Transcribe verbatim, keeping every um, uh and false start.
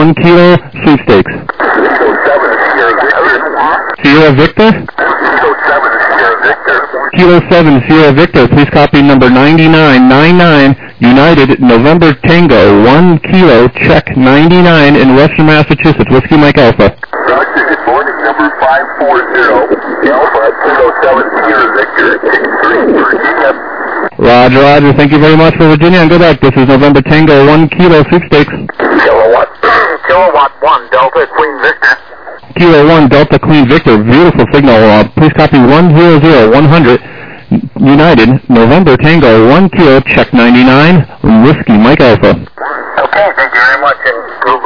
one kilo sweepstakes. Sierra Victor? Kilo seven, Sierra Victor. Please copy number ninety-nine ninety-nine, United, November Tango, one kilo, check ninety-nine in Western Massachusetts. Whiskey Mike Alpha. Roger, good morning, number five four zero, Alpha, Kilo seven, Sierra Victor, three, Virginia. Roger, Roger. Thank you very much for Virginia, and good luck. This is November Tango, one kilo sweepstakes. Kilowatt, Kilowatt one, Delta, Queen Victor. Kilo one, Delta Queen Victor. Beautiful signal. Uh, please copy one zero zero one hundred, United, November Tango, one kilo, check ninety-nine, Whiskey Mike Alpha. Okay, thank you very much, and Google.